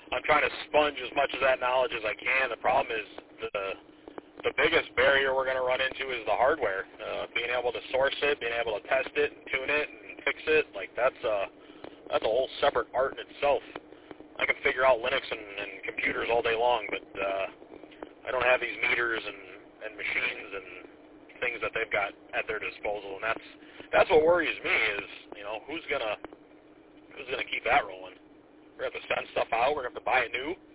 I'm trying to sponge as much of that knowledge as I can. The problem is the biggest barrier we're going to run into is the hardware. Being able to source it, being able to test it and tune it and fix it, like that's a whole separate art in itself. I can figure out Linux and computers all day long, but I don't have these meters and machines and things that they've got at their disposal, and that's what worries me is, you know, who's gonna keep that rolling? We're gonna have to send stuff out. We're gonna have to buy it new.